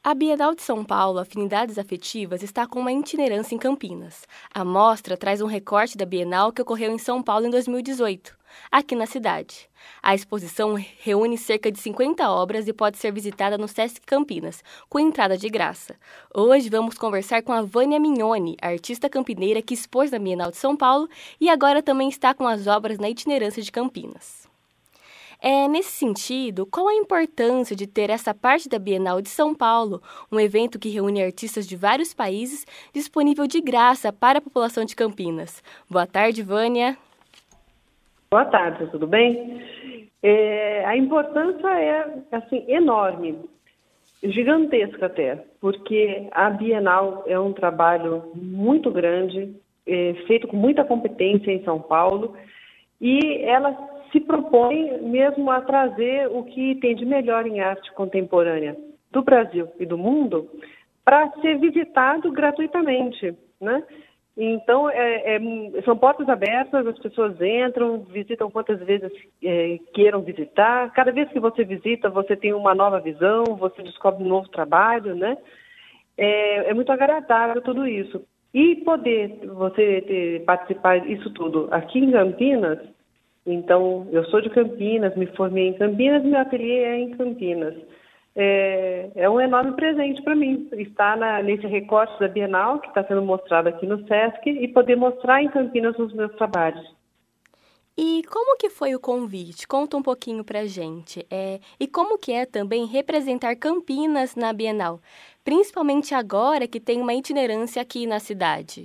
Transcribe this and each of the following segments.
A Bienal de São Paulo Afinidades Afetivas está com uma itinerância em Campinas. A mostra traz um recorte da Bienal que ocorreu em São Paulo em 2018, aqui na cidade. A exposição reúne cerca de 50 obras e pode ser visitada no Sesc Campinas, com entrada de graça. Hoje vamos conversar com a Vânia Mignoni, artista campineira que expôs na Bienal de São Paulo e agora também está com as obras na itinerância de Campinas. Nesse sentido, qual a importância de ter essa parte da Bienal de São Paulo, um evento que reúne artistas de vários países, disponível de graça para a população de Campinas? Boa tarde, Vânia. Boa tarde, tudo bem? A importância é enorme, gigantesca até, porque a Bienal é um trabalho muito grande, feito com muita competência em São Paulo, e ela se propõe mesmo a trazer o que tem de melhor em arte contemporânea do Brasil e do mundo para ser visitado gratuitamente, né? Então, são portas abertas, as pessoas entram, visitam quantas vezes queiram visitar. Cada vez que você visita, você tem uma nova visão, você descobre um novo trabalho, né? É muito agradável tudo isso. E poder participar disso tudo aqui em Campinas. Então, eu sou de Campinas, me formei em Campinas e meu ateliê é em Campinas. É um enorme presente para mim estar nesse recorte da Bienal, que está sendo mostrado aqui no Sesc, e poder mostrar em Campinas os meus trabalhos. E como que foi o convite? Conta um pouquinho para a gente. E como que é também representar Campinas na Bienal, principalmente agora que tem uma itinerância aqui na cidade?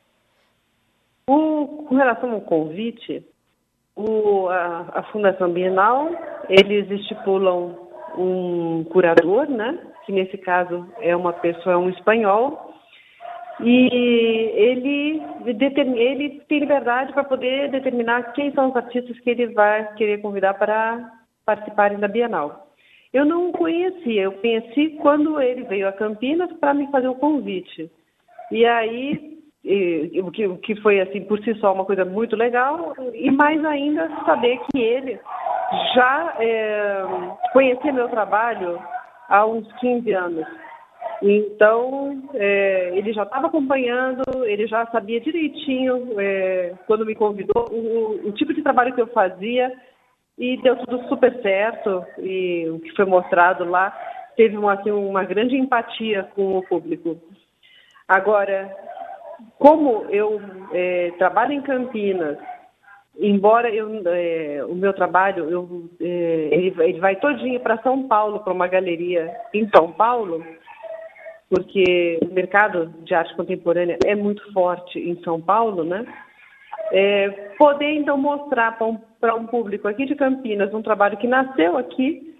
Com relação ao convite, a Fundação Bienal, eles estipulam um curador, né? Que nesse caso é um espanhol, e ele tem liberdade para poder determinar quem são os artistas que ele vai querer convidar para participarem da Bienal. Eu não o conhecia, eu conheci quando ele veio a Campinas para me fazer o convite. E aí, o que foi, assim, por si só uma coisa muito legal, e mais ainda saber que ele já conhecia meu trabalho há uns 15 anos. Então, ele já estava acompanhando, ele já sabia direitinho, quando me convidou, o tipo de trabalho que eu fazia, e deu tudo super certo, e o que foi mostrado lá teve uma grande empatia com o público. Agora, como eu trabalho em Campinas, embora o meu trabalho ele vai todinho para São Paulo, para uma galeria em São Paulo, porque o mercado de arte contemporânea é muito forte em São Paulo, né? Poder, então, mostrar para um público aqui de Campinas um trabalho que nasceu aqui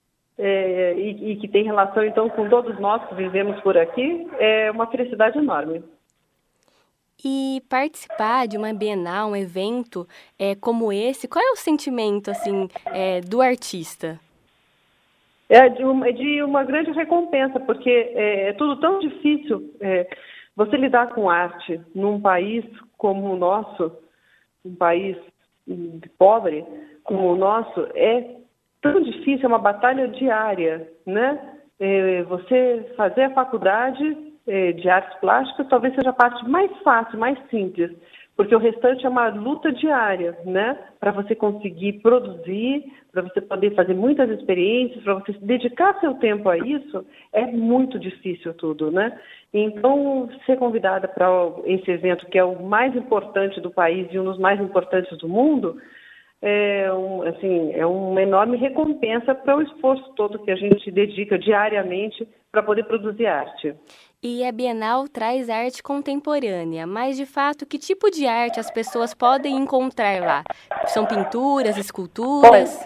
e que tem relação, então, com todos nós que vivemos por aqui, é uma felicidade enorme. E participar de uma Bienal, um evento como esse, qual é o sentimento assim, do artista? É de uma grande recompensa, porque é tudo tão difícil. Você lidar com arte num país como o nosso, um país pobre como o nosso, é tão difícil, é uma batalha diária, né? Você fazer a faculdade de artes plásticas talvez seja a parte mais fácil, mais simples, porque o restante é uma luta diária, né? Para você conseguir produzir, para você poder fazer muitas experiências, para você dedicar seu tempo a isso, é muito difícil tudo, né? Então, ser convidada para esse evento, que é o mais importante do país e um dos mais importantes do mundo, é uma enorme recompensa para o esforço todo que a gente dedica diariamente para poder produzir arte. E a Bienal traz arte contemporânea, mas de fato, que tipo de arte as pessoas podem encontrar lá? São pinturas, esculturas?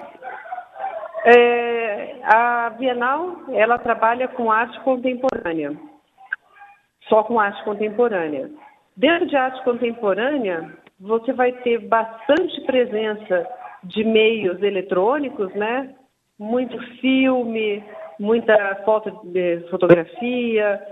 A Bienal, ela trabalha com arte contemporânea, só com arte contemporânea. Dentro de arte contemporânea, você vai ter bastante presença de meios eletrônicos, né? Muito filme, muita fotografia,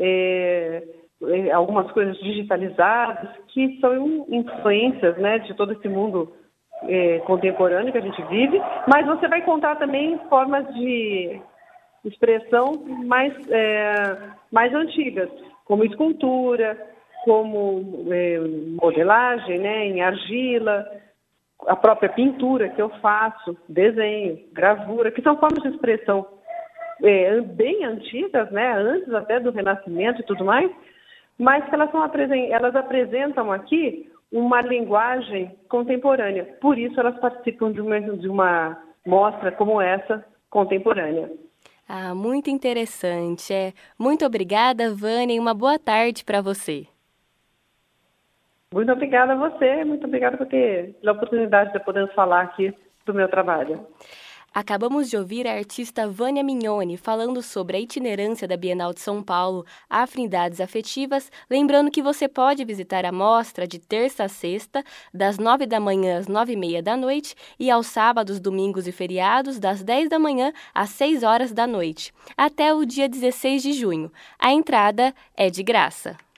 algumas coisas digitalizadas, que são influências, né, de todo esse mundo contemporâneo que a gente vive, mas você vai encontrar também formas de expressão mais antigas, como escultura, como modelagem, né, em argila, a própria pintura que eu faço, desenho, gravura, que são formas de expressão bem antigas, né, antes até do Renascimento e tudo mais, mas que elas apresentam aqui uma linguagem contemporânea. Por isso elas participam de uma mostra como essa, contemporânea. Ah, muito interessante. Muito obrigada, Vânia, e uma boa tarde para você. Muito obrigada a você, muito obrigada pela oportunidade de poder falar aqui do meu trabalho. Acabamos de ouvir a artista Vânia Mignoni falando sobre a itinerância da Bienal de São Paulo, Afinidades Afetivas, lembrando que você pode visitar a mostra de terça a sexta, das 9 da manhã às 9h30 da noite, e aos sábados, domingos e feriados, das 10 da manhã às 6 horas da noite, até o dia 16 de junho. A entrada é de graça.